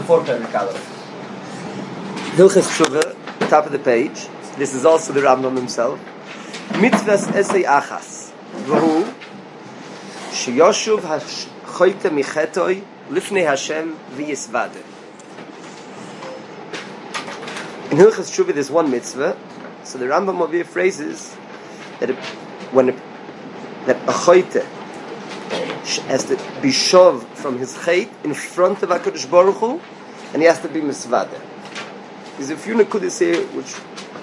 before Perek Aleph. Hilchas Tshuva, top of the page. This is also the Rambam himself. Mitzvahs esei achas. V'hu sheyoshuv hachoyte michetoi lifnei Hashem v'yisvade. In Hilchas Tshuva there's one mitzvah. So the Rambam over here phrases that that a choyte has to be shov from his chait in front of HaKadosh Baruch Hu, and he has to be misvade. There's a few nekudas here which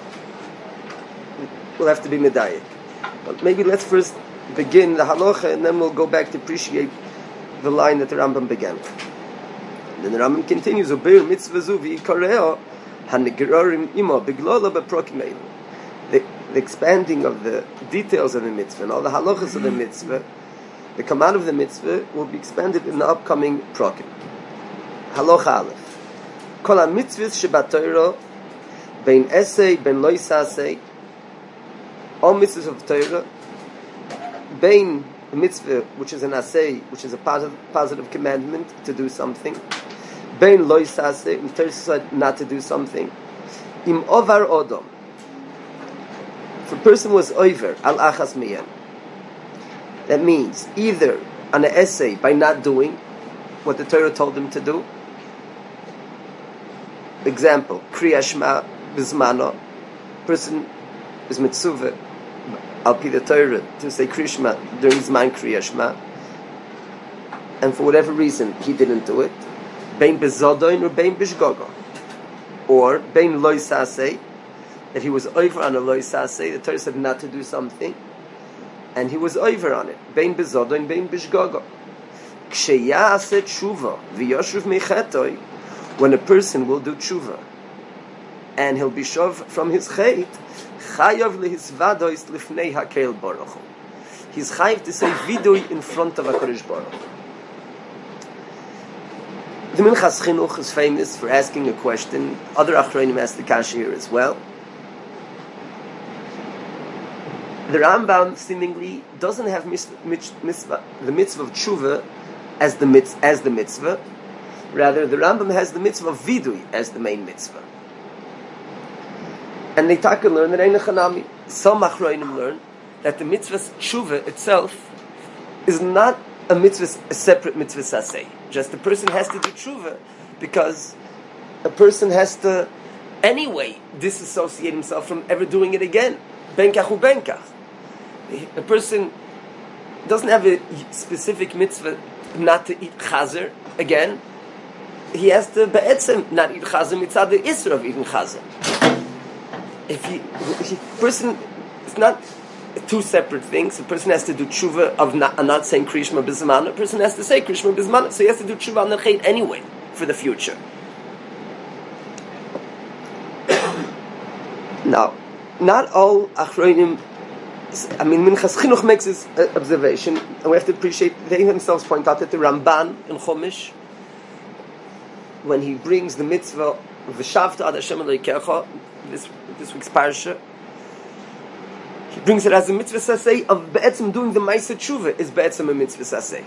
will have to be medayik. But maybe let's first begin the halacha, and then we'll go back to appreciate the line that the Rambam began with. And then the Rambam continues, Ubeir mitzvah zu v'yikareo hanegerorim imo biglola beprokim eilu. The expanding of the details of the mitzvah and all the halachas of the mitzvah, the command of the mitzvah will be expanded in the upcoming prokim. Halacha Aleph. Kol ha-mitzvahs shebat-Torah bein esei, bein lo yisasei, all mitzvahs of Torah, bein the mitzvah, which is an asei, which is a positive commandment to do something, bein lo yisasei, and Torah said not to do something, im ovar odom, if a person was over al achas miyan, that means either an essay by not doing what the Torah told him to do. Example, Kriya Shema Bizmano. Person is mitzuvah al pi the Torah to say Kriya Shema during Zman Kriya Shema, and for whatever reason he didn't do it. Bein bezodoin or bein bishgogo, or bein lo yisasei, that he was over on a lo yisasei. The Torah said not to do something, and he was over on it. Bein bezodo and bein bishgogo. Ksheyase tshuva v'yoshuv mechetoi, when a person will do tshuva and he'll be shov from his chait, chayav lehisvadois lifnei hakel baruch hu. He's chayav to say vidui in front of HaKadosh Baruch Hu. The Minchas Chinuch is famous for asking a question. Other achronim ask the kasha here as well. The Rambam seemingly doesn't have the mitzvah of tshuva as the mitzvah. Rather, the Rambam has the mitzvah of vidui as the main mitzvah. And they talk and learn that Ein Chanami. Some achronim learn that the mitzvah tshuva itself is not a separate mitzvah saseh. Just the person has to do tshuva because a person has to anyway disassociate himself from ever doing it again. Benkach u benkach. A person doesn't have a specific mitzvah not to eat chazer again. He has to be'etzem not eat chazer mitzad the isra of eating chazer. If person, it's not two separate things. A person has to do tshuva of not saying krishma bizman. A person has to say krishma bizman, so he has to do tshuva on the chait anyway for the future. Now, not all achronim. I mean, Minchas Chinuch makes this observation, and we have to appreciate, they themselves point out that the Ramban in Chumash, when he brings the mitzvah of V'shavta ad Hashem Elokecha, this week's parsha, he brings it as a mitzvah saseh of be'etzim doing the Ma'aseh Tshuva is be'etzim a mitzvah saseh.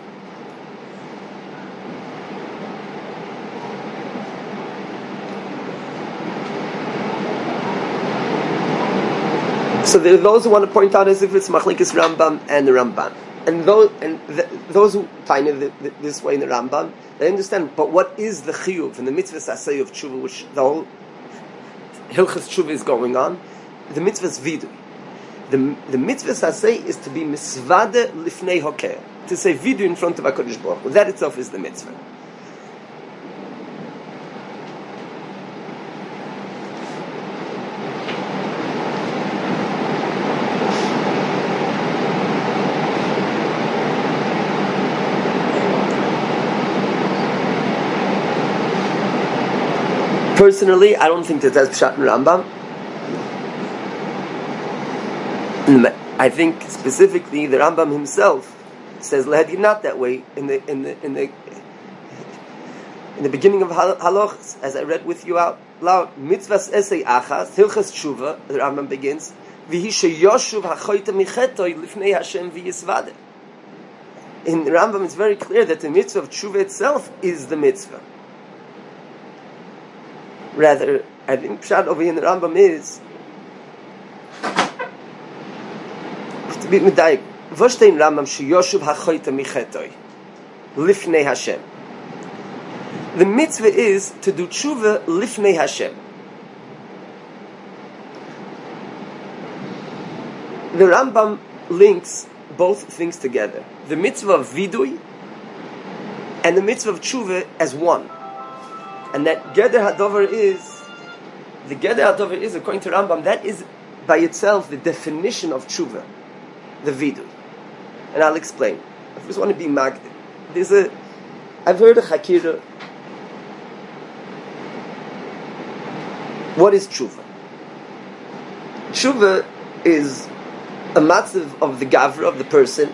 So there are those who want to point out as if it's Machlekes Rambam and the Ramban, and those who find it this way in the Rambam, they understand. But what is the chiyuv and the mitzvah saseh of tshuva, which the whole hilchas tshuva is going on? The mitzvah is vidui. The mitzvah saseh is to be misvade lifnei hokeh, to say vidui in front of HaKadosh Baruch Hu. That itself is the mitzvah. Personally, I don't think that that's Pshat in Rambam. I think specifically the Rambam himself says Lehadi not that way in the beginning of Halachas, as I read with you out loud. Mitzvahs esei achas hilchas tshuva. The Rambam begins v'hi sheyoshuv hachoyte michetoi lifnei Hashem v'yisvade. In Rambam, it's very clear that the mitzvah of tshuva itself is the mitzvah. Rather, I think Pshat over here in the Rambam is to be medayik. V'shtein Rambam sheyoshuv hachoyta michetoi lifnei Hashem. The mitzvah is to do tshuva lifnei Hashem. The Rambam links both things together. The mitzvah of vidui and the mitzvah of tshuva as one. And that Geder HaDover is, the Geder HaDover is, according to Rambam, that is by itself the definition of tshuva, the vidui. And I'll explain. I first want to be magdid. I've heard a Hakira. What is tshuva? Tshuva is a matzav of the gavra, of the person.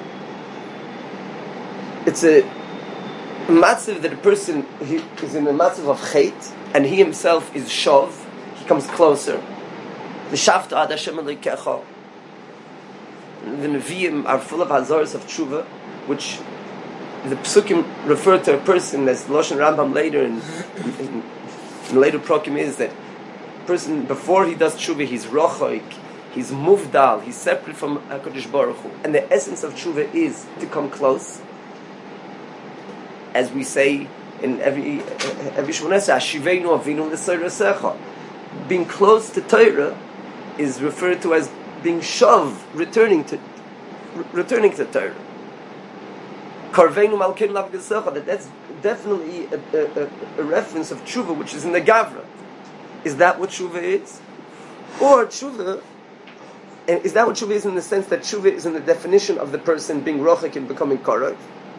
It's a matzav that a person he is in a matzav of chait, and he himself is shov. He comes closer. The Shavta ad Hashem Elokecha. The Nevi'im are full of hazaros of tshuva, which the psukim refer to a person as Loshen Rambam later in later prokim is that person before he does tshuva he's rochoik, he's muvdal, he's separate from HaKadosh Baruch Hu, and the essence of tshuva is to come close, as we say in every Shmoneh Ashiveinu Avinu L'Seiresecha. Being close to Torah is referred to as being shav, returning to Torah. Karveinu Malkeinu L'Avgesecha, that's definitely a reference of tshuva, which is in the Gavra. Is that what tshuva is? Or tshuva, is that what tshuva is in the sense that tshuva is in the definition of the person being rochek and becoming korov?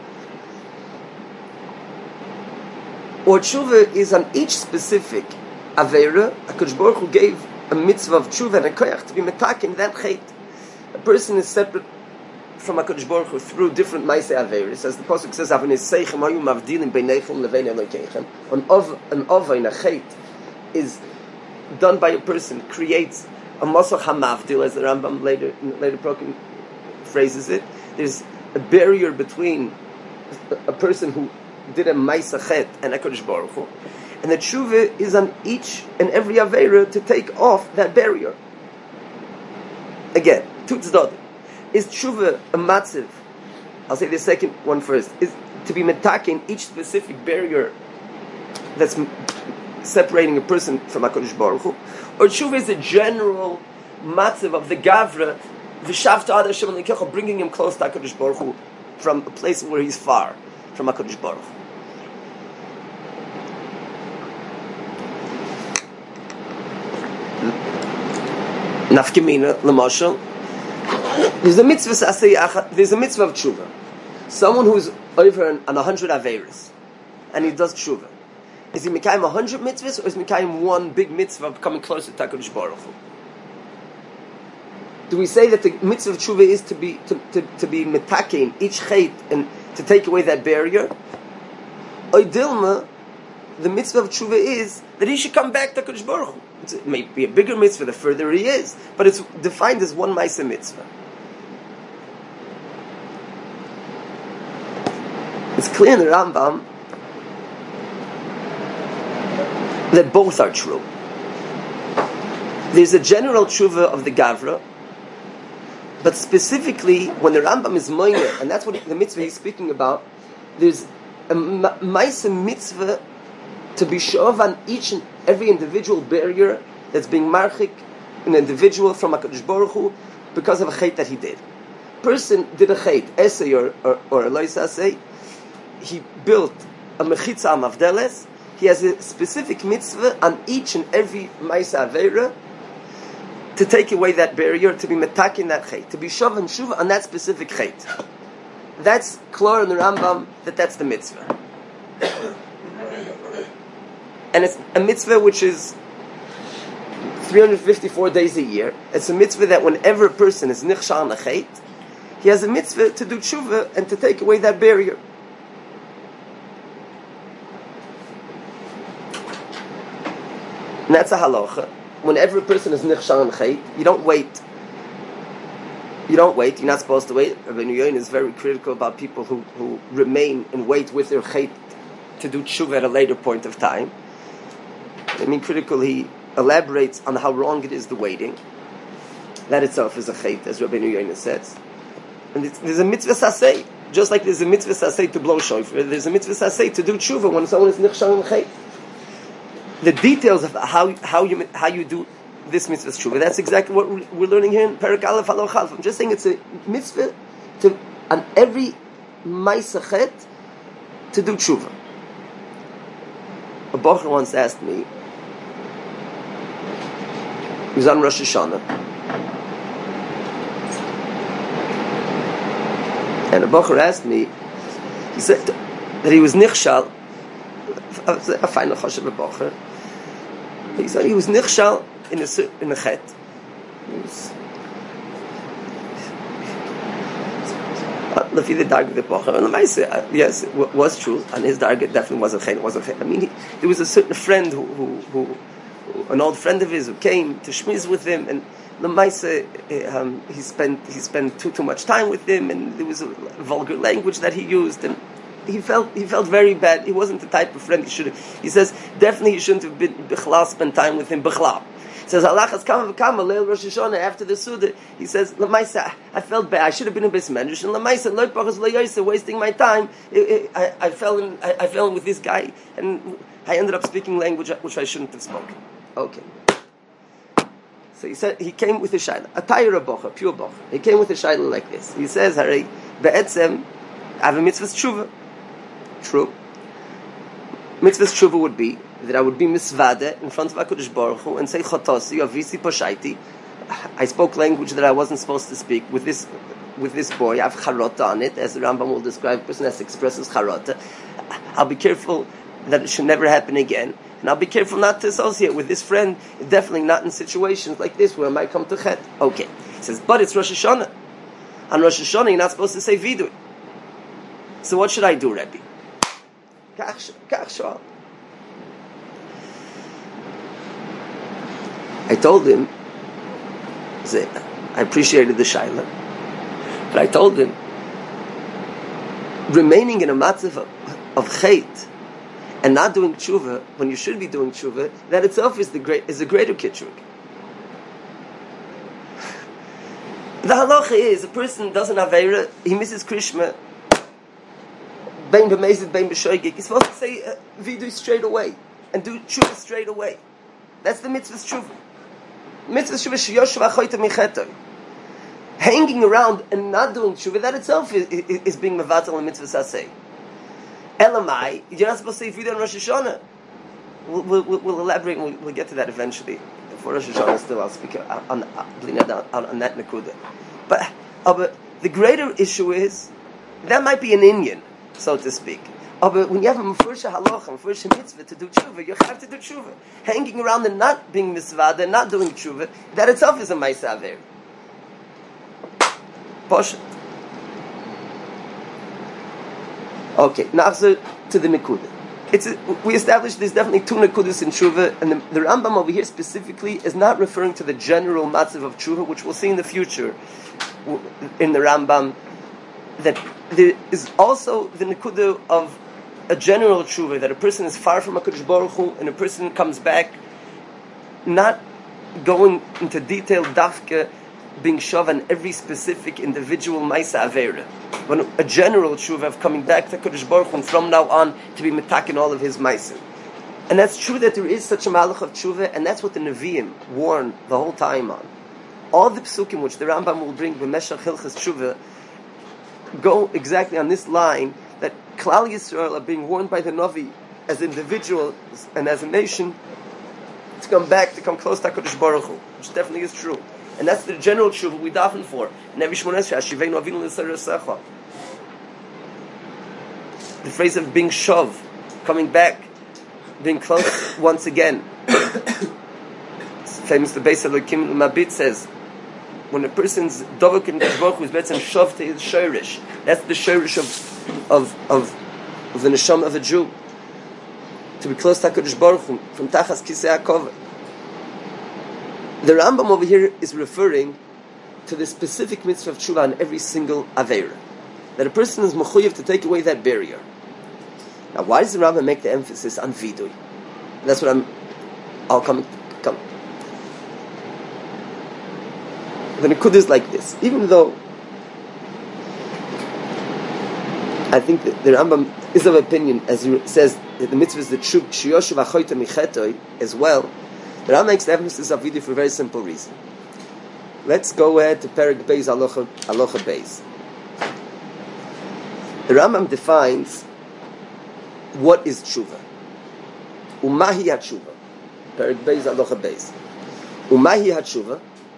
Or tshuva is on each specific aveira, HaKadosh Baruch Hu gave a mitzvah of tshuva and a koyach to be metakin that chait. A person is separate from HaKadosh Baruch Hu through different ma'aseh aveiros. As the pasuk says, "Avnei seichem hayu mavdilim beinechem levein Elokeichem." An ova in a chait is done by a person, creates a masach hamavdil, as the Rambam later prokim phrases it. There's a barrier between a person who did a ma'aseh chet and HaKadosh Baruch Hu, and the tshuva is on each and every aveira to take off that barrier. Again, two tzaddim. Is tshuva a matziv? I'll say the second one first. Is to be metakin each specific barrier that's separating a person from HaKadosh Baruch Hu, or tshuva is a general matziv of the gavra, the Shavta ad Hashem Elokecha, bringing him close to HaKadosh Baruch Hu from a place where he's far from HaKadosh Baruch Hu. Nafkemina, l'mashal, there's a mitzvah of tshuva. Someone who's over on 100 aveiros, and he does tshuva. Is he mekayim 100 mitzvahs, or is he mekayim one big mitzvah of coming closer to HaKadosh Baruch Hu? Do we say that the mitzvah of tshuva is to be metakin each chait and to take away that barrier? Or dilma, the mitzvah of tshuva is that he should come back to HaKadosh Baruch Hu. It may be a bigger mitzvah the further he is, but it's defined as one ma'aseh mitzvah. It's clear in the Rambam that both are true. There's a general tshuva of the Gavra, but specifically when the Rambam is moiner, and that's what the mitzvah he's speaking about, there's a ma'aseh mitzvah to be shov on each and every individual barrier that's being marchik an individual from HaKadosh Baruch Hu because of a chait that he did. Person did a chait, esay or a lois asay, he built a mechitza mavdeles, he has a specific mitzvah on each and every ma'aseh aveira to take away that barrier, to be metakin that chait, to be shov and shuva on that specific chait. That's clear in the Rambam that's the mitzvah. And it's a mitzvah which is 354 days a year. It's a mitzvah that whenever a person is nichshal on a chait, he has a mitzvah to do tshuva and to take away that barrier. And that's a halacha. Whenever a person is nichshal on a chait, you don't wait. You're not supposed to wait. Rabbi Yoin is very critical about people who remain and wait with their chait to do tshuva at a later point of time. critical, he elaborates on how wrong it is, the waiting. That itself is a chait, as Rabbeinu Yonah says. And there's a mitzvah saseh, just like there's a mitzvah saseh to blow shofar, there's a mitzvah saseh to do tshuva when someone is nichshal in chait. The details of how you do this mitzvah tshuva, that's exactly what we're learning here in Perek Aleph Haloch Chalf. I'm just saying it's a mitzvah on every ma'aseh chet to do tshuva. A bocher once asked me, he was on Rosh Hashanah, and a bocher asked me, he said that he was nichshal, a final choshev a bocher, he said he was nichshal in a chet. Lefi the dark of the bocher, and yes, it was true, and his dark definitely wasn't chet. It wasn't chet. I mean, there was a certain friend who an old friend of his who came to shmiz with him, and he spent too much time with him, and there was a vulgar language that he used, and he felt very bad. He wasn't the type of friend he should have. He says definitely he shouldn't have been bichlal, spent time with him bichlal. He says halachas kama v'kama leil Rosh Hashanah after the Suda. He says lemaisa I felt bad. I should have been a bais medrash, and lemaisa loy pachas lo yoyse, wasting my time. I fell in with this guy, and I ended up speaking language which I shouldn't have spoken. Okay. So he said he came with a shayla, a tayra bocha, pure bocha. He came with a shayla like this. He says, "Harei be'etzem, I have a mitzvah tshuva." True. Mitzvah tshuva would be that I would be misvade in front of HaKadosh Baruch Hu and say, "Chotosi, avisi poshaiti." I spoke language that I wasn't supposed to speak with this boy. I have charota on it, as the Rambam will describe. A person that expresses charota. I'll be careful that it should never happen again. And I'll be careful not to associate with this friend, definitely not in situations like this where I might come to chet. Okay. He says, but it's Rosh Hashanah. On Rosh Hashanah, you're not supposed to say vidui. So what should I do, Rebbe? I told him, I appreciated the shayla, but I told him, remaining in a matzav of chet, and not doing tshuva when you should be doing tshuva, that itself is a greater kitrug. The halacha is a person doesn't have aveira, he misses krishma, bein b'mezid, bein b'shoigig. He's supposed to say vidui straight away and do tshuva straight away. That's the mitzvah tshuva. Mitzvah tshuva sheyoshev achoyta micheto. Hanging around and not doing tshuva, that itself is being mevatel in mitzvah saseh. Elamai, you're not supposed to say vidui on Rosh Hashanah. We'll elaborate. We'll get to that eventually. For Rosh Hashanah, still I'll speak on that nekuda. But the greater issue is that might be an Indian, so to speak. But when you have a mefurish halacha, mefurish mitzvah to do tshuva, you have to do tshuva. Hanging around and not being misvada, and not doing tshuva, that itself is a ma'aseh aver. Posh. Okay, now to the nekuda. We established there's definitely two nekudas in tshuva, and the Rambam over here specifically is not referring to the general matzav of tshuva, which we'll see in the future in the Rambam, that there is also the nekuda of a general tshuva, that a person is far from HaKadosh Baruch Hu, and a person comes back, not going into detail dafka, being shav on every specific individual ma'aseh avera. When a general tshuva of coming back to HaKadosh Baruch Hu, and from now on to be metakin all of his ma'aseh. And that's true that there is such a malach of tshuva, and that's what the Nevi'im warn the whole time on. All the psukim which the Rambam will bring b'meshach hilchas tshuva go exactly on this line, that Klal Yisrael are being warned by the Navi as individuals and as a nation to come back, to come close to HaKadosh Baruch Hu, which definitely is true. And that's the general tshuva we daven for. And every Shmoneh Esrei, Hashiveinu Avinu L'Sarasecha. The phrase of being shov, coming back, being close once again. It's famous, the Beis Elokim Mabit says, when a person's dovak in Baruch Hu is betzem shov to his shorish, that's the shorish of the neshama of a Jew. To be close to HaKadosh Baruch Hu, from Tachas Kisei HaKovod. The Rambam over here is referring to the specific mitzvah of tshuva on every single aveira, that a person is mechuyev to take away that barrier. Now, why does the Rambam make the emphasis on vidui? That's what I'm I'll come. The Nikud is like this. Even though I think that the Rambam is of opinion, as he says, that the mitzvah is the Shiyoshu v'achoyta michetoi as well. The Rambam makes the emphasis of Vidui for a very simple reason. Let's go ahead to Perek Beis Alocha Beis. The Rambam defines what is tshuva. Umahi hatshuva. Perek Beis Alocha Beis. Umahi hatshuva.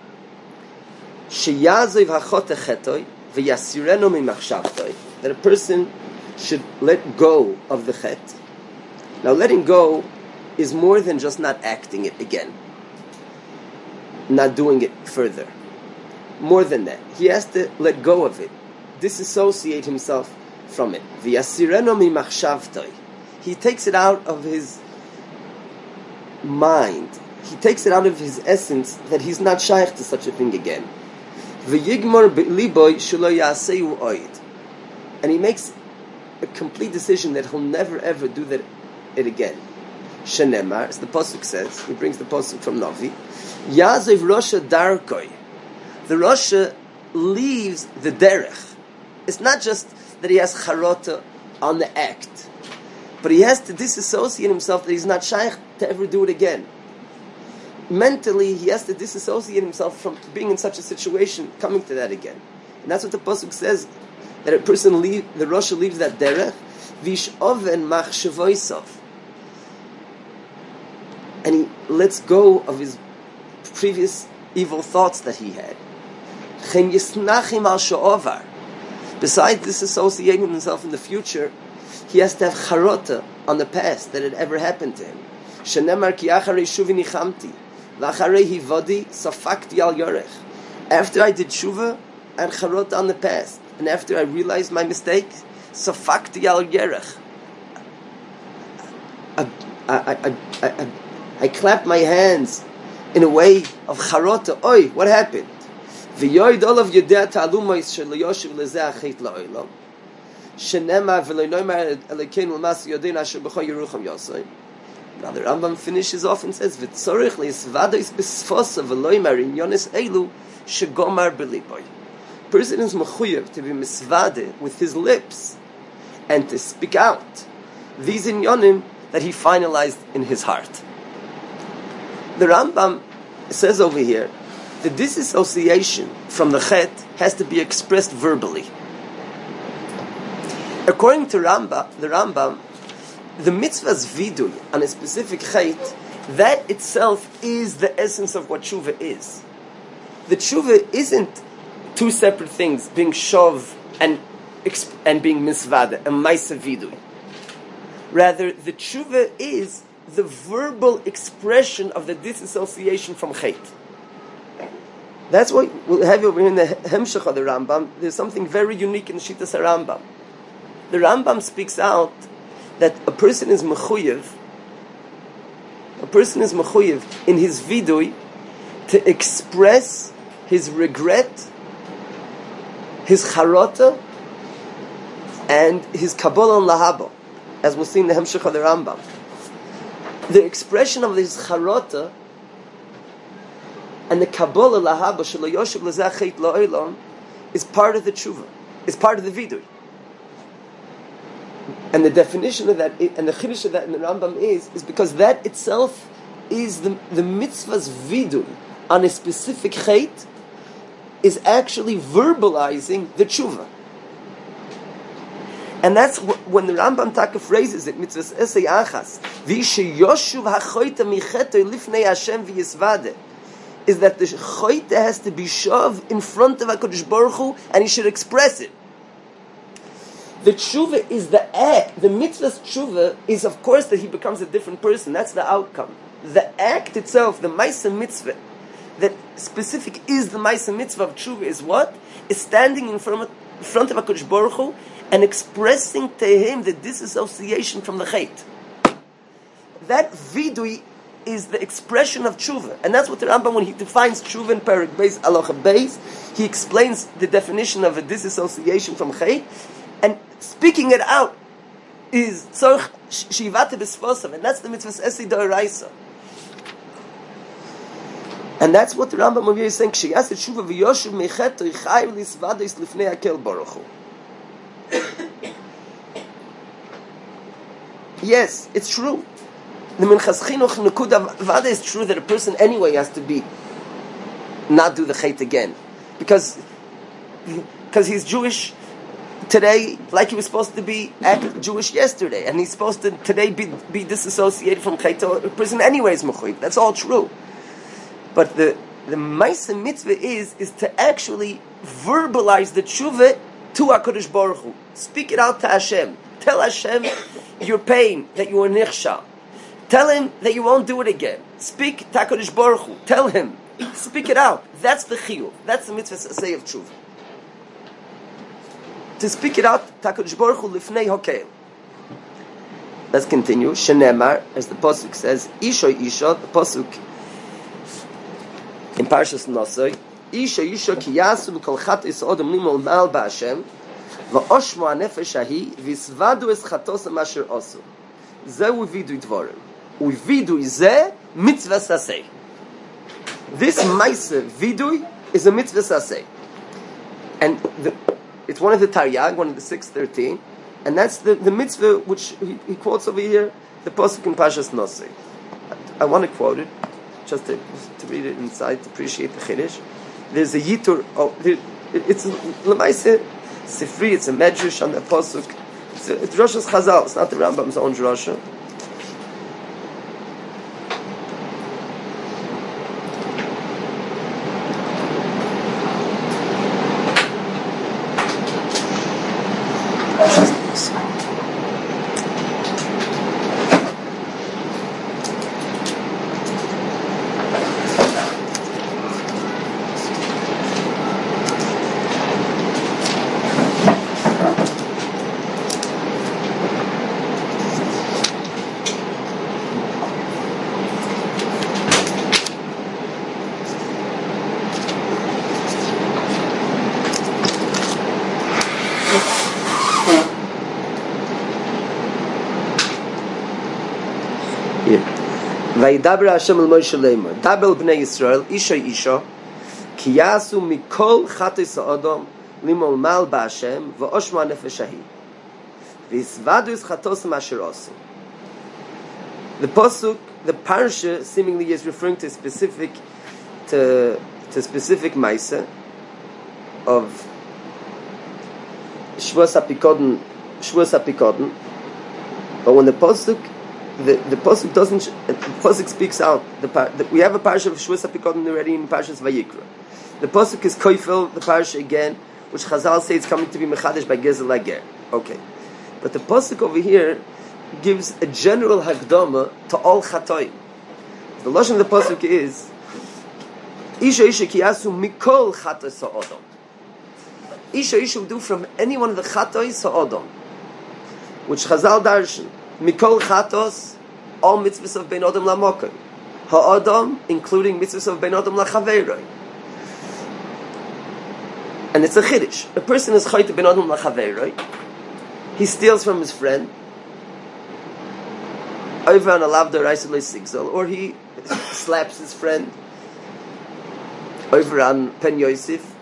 Sheyaziv hachote chetoi v'yasirenu mimachshavtoi. That a person should let go of the chet. Now, letting go is more than just not acting it again, not doing it further. More than that, he has to let go of it, disassociate himself from it. V'yasirenu mimachshavtoi. He takes it out of his mind. He takes it out of his essence that he's not shaykh to such a thing again. V'yigmor b'liboy shelo ya'aseu oid. And he makes a complete decision that he'll never ever do it again. Shenemar, as the pasuk says, he brings the pasuk from Navi. Yazev Rosha Darkoi. The Rosha leaves the derech. It's not just that he has charota on the act, but he has to disassociate himself that he's not shaykh to ever do it again. Mentally, he has to disassociate himself from being in such a situation, coming to that again. And that's what the pasuk says. That a person the Rosha leaves that derech, vish oven machshavoisov, and he lets go of his previous evil thoughts that he had. Chen yisnachim al she'ovar. Besides disassociating himself in the future, he has to have charota on the past that had ever happened to him. Shenemar ki acharei shuvi nichamti, v'acharei hivodi safakti al yorech. After I did shuva, I had charota on the past. And after I realized my mistake, safakti al yerech. I clapped my hands in a way of charota. Oi, what happened? V'yoid olav yedeh ta'alumois shelo yoshiv lezeh achet la'olam. Shenema v'lo noimar elekeinu l'mas yodein asher b'cho yerucham yosoi. Now the Rambam finishes off and says, v'tzorich le'isvadois b'sfosa v'loimar in yonis eilu shegomar b'liboy. Person is mechuyev to be misvade with his lips and to speak out these inyonim that he finalized in his heart. The Rambam says over here, the disassociation from the chet has to be expressed verbally. According to the Rambam, the mitzvah's vidui on a specific chet, that itself is the essence of what tshuva is. The tshuva isn't two separate things, being shov and being misvada, and maisa vidui. Rather, the tshuva is the verbal expression of the disassociation from chet. That's what we'll have over here in the Hemshech of the Rambam. There's something very unique in the Shittas Rambam. The Rambam speaks out that a person is mechuyev in his vidui to express his regret, his charota, and his kabbalah and lahaba, as we'll see in the Hemshech of the Rambam. The expression of his charota and the kabbalah lahaba shelo yoshev lezeh chet la'olam is part of the tshuva, is part of the vidui. And the definition of that, and the chiddush of that in the Rambam is because that itself is the mitzvah's vidui on a specific chet is actually verbalizing the tshuva. And that's when the Rambam Taka phrases it, mitzvahs esei achas, v'ishe yoshuv hachoyta michetoi lifnei Hashem v'yisvade, is that the choyta has to be shov in front of HaKadosh Baruch Hu, and he should express it. The tshuva is the act. The mitzvah's tshuva is, of course, that he becomes a different person. That's the outcome. The act itself, the ma'aseh mitzvah, that specific is the ma'aseh mitzvah of tshuva is what? Is standing in front of HaKadosh Baruch Hu and expressing to him the disassociation from the chet. That vidui is the expression of tshuva. And that's what the Rambam, when he defines tshuva in Perek Beis Alocha Beis, he explains the definition of a disassociation from chet. And speaking it out is tzorch shivate b'sfosav, and that's the mitzvah's esei d'oraisa. And that's what the Rambam over here is saying. K'sheyas tshuva v'yoshev mecheto yichayev lisvados lifnei Hakel Baruch Hu. Yes, it's true. The Minchas Chinuch Nekuda Vada is true that a person anyway has to be not do the chait again, because he's Jewish today, like he was supposed to be Jewish yesterday, and he's supposed to today be disassociated from chait. A person anyway is mechuyev. That's all true. But the Ma'aseh mitzvah is to actually verbalize the tshuva to HaKadosh Baruch Hu. Speak it out to Hashem. Tell Hashem your pain, that you were nichshal. Tell him that you won't do it again. Speak to HaKadosh Baruch Hu. Tell him. Speak it out. That's the chiyuv. That's the mitzvah say of tshuva. To speak it out to HaKadosh Baruch Hu lifnei Hakel. Let's continue. Shenemar, as the pasuk says, Isha, the pasuk in Parshas Nosoi, Isha ki yasu mikol chatos adam nimol mal ba'Hashem va'oshmo hanefesh hahi v'isvadu es chatos masher osu. Zeu vidui dvorim. Uvidui zeh mitzvah saseh. This Ma'aseh vidui is a mitzvah saseh. And it's one of the Taryag, one of the 613, and that's the mitzvah which he quotes over here, the pasuk in Parshas Nosoi. I want to quote it, just to read it inside, to appreciate the Chiddush. There's a Yitur, it's L'maaseh Sifri, it's a Medrash on the pasuk. It's Rosh's Chazal, it's not the Rambam's own Drasha. Vayidaber Hashem el Moshe Leimer, Dabel bnei Yisrael, Isha, ki yasu mikol chatos ha'adam limol mal ba'Hashem va'oshmo hanefesh hahi v'isvadu es chatos masher osu. The pasuk, the parsha, seemingly is referring to specific Ma'aseh of Shvus HaPikodon, but when the pasuk doesn't. The pasuk speaks out. We have a parsha of Shvus HaPikodon already in Parshas Vayikra. The pasuk is koifel the parsha again, which Chazal say it's coming to be mechadesh by Gezel Lager. Okay, but the pasuk over here gives a general hakdama to all chatoim. The lashon of the pasuk is Isha ki yasu mikol chatos ha'adam. Isha will do from any one of the chatos ha'adam, which Chazal darshan. Mikol chatos, all mitzvahs of bein adam lamokim. Ha'adam, including mitzvahs of bein adam lachaveiroi. And it's a chiddush. A person is chayt bein adam lachaveiroi. He steals from his friend. Over on a lavda raisel sigzal, or he slaps his friend. Over on Pen Yosef,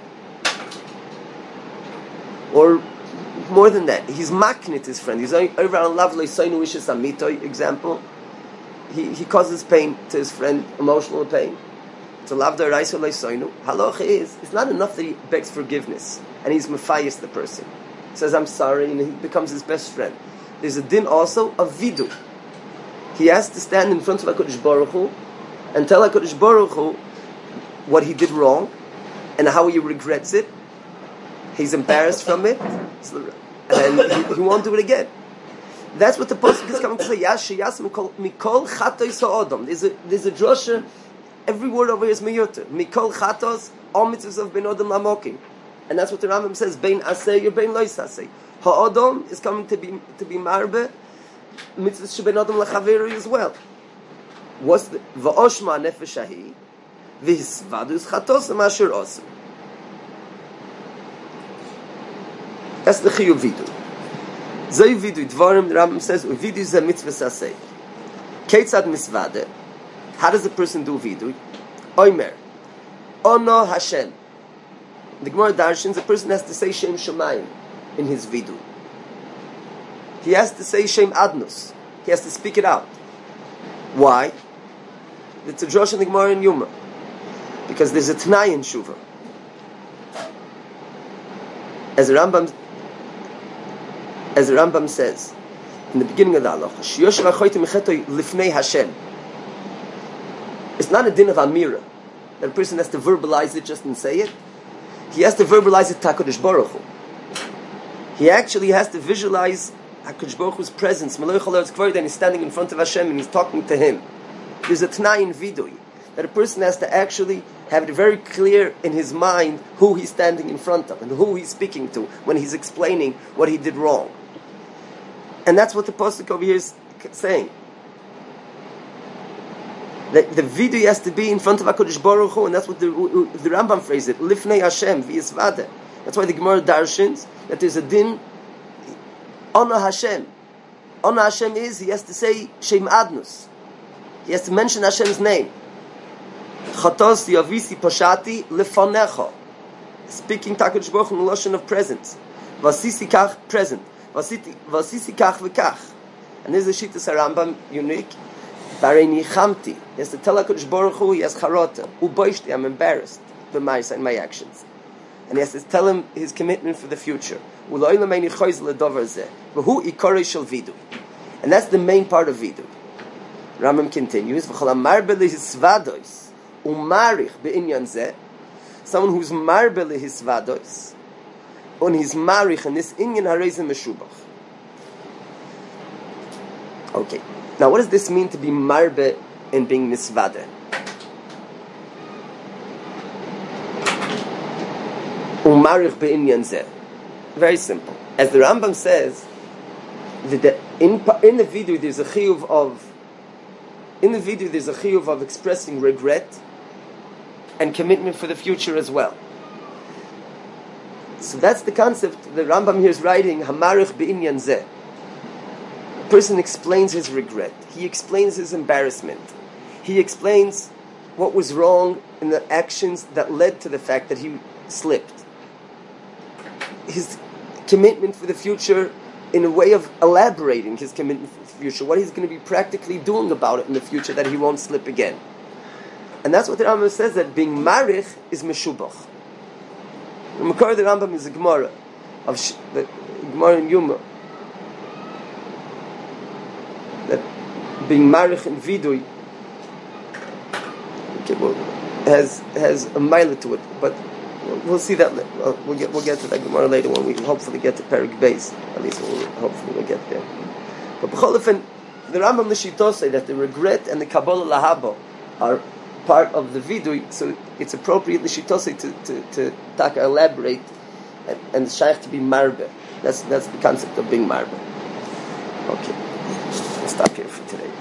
or more than that, he's maknit his friend. He's over on Lavlei Soinu Ishes Amitoy, example. He causes pain to his friend, emotional pain. It's a Lavda Raisa Lei Soinu. Halacha is, it's not enough that he begs forgiveness and he's mafayis the person. He says, I'm sorry, and he becomes his best friend. There's a din also of vidu. He has to stand in front of HaKadosh Baruch Hu and tell HaKadosh Baruch Hu what he did wrong and how he regrets it. He's embarrassed from it, and he won't do it again. That's what the pasuk is coming to say. Yas mikol chatos ha'adam. There's a drasha. Every word over here is miyuter. Mikol chatos, all mitzvahs of bein adam lamokim, and that's what the Rambam says. Bein asay or bein lois asay. Ha'adam is coming to be marbe mitzvahs shebein adam lachaveru as well. What's the va'oshma nefesh hahi v'hisvadus chatos masher osu. That's the chiyuv vidu. Zay vidu dvarim. The Rambam says vidu is a mitzvah saseh. Keitzad misvade. How does a person do vidu? Omer Ono Hashem. The Gemara Darshans, a person has to say Shem Shemayim in his vidu. He has to say Shem Adnus. He has to speak it out. Why? It's a Josh in the Gemara in Yuma. Because there's a T'nai in Shuvah. As the Rambam says in the beginning of the halacha, lifnei Hashem. It's not a din of Amira that a person has to verbalize it just and say it. He has to verbalize it to HaKadosh Baruch Hu. He actually has to visualize HaKadosh Baruch Hu's presence. And he's standing in front of Hashem and he's talking to him. There's a T'nai in Vidui that a person has to actually have it very clear in his mind who he's standing in front of and who he's speaking to when he's explaining what he did wrong. And that's what the Pasuk over here is saying. That the vidui has to be in front of HaKadosh Baruch Hu, and that's what the Rambam phrased it, Lifnei Hashem, v'yisvade. That's why the Gemara darshins that there's a din, Ono Hashem. Ono Hashem is, he has to say Shem Adnus. He has to mention Hashem's name. Chatos yavisi poshati lefanecha. Speaking to HaKadosh Baruch Hu in the lashon of presence. Vasisi kach, present. Vasisi kach v'kach. And this is a Shittas Rambam unique. Barei nichamti. He has to tell HaKadosh Baruch Hu he has charota. Uboishti, I'm embarrassed by my actions. And he has to tell him his commitment for the future. And that's the main part of Vidu. Rambam continues, someone who's marbe lehisvados, and he's marich in this inyan harezim meshubach. Okay, now what does this mean to be marbe and being nisvade? Umarich be'inyan zeh. Very simple. As the Rambam says, in the video there's a chiyuv of expressing regret and commitment for the future as well. So that's the concept the Rambam here is writing, Hamarich be'inyan zeh. A person explains his regret. He explains his embarrassment. He explains what was wrong in the actions that led to the fact that he slipped. His commitment for the future in a way of elaborating his commitment for the future, what he's going to be practically doing about it in the future that he won't slip again. And that's what the Rambam says, that being marich is meshubach. The Makar of the Rambam is a Gemara, the Gemara in Yuma, that being marich in vidui has a mile to it, but we'll see that. We'll get to that Gemara later when we hopefully get to Perik Beis. At least hopefully we'll get there. But b'chol the Rambam Nishito say that the regret and the Kabbalah Lahabo are part of the vidui, so it's appropriate Nishito say to taka elaborate and shaykh to be marbe. That's the concept of being marbe. Okay, we'll stop here for today.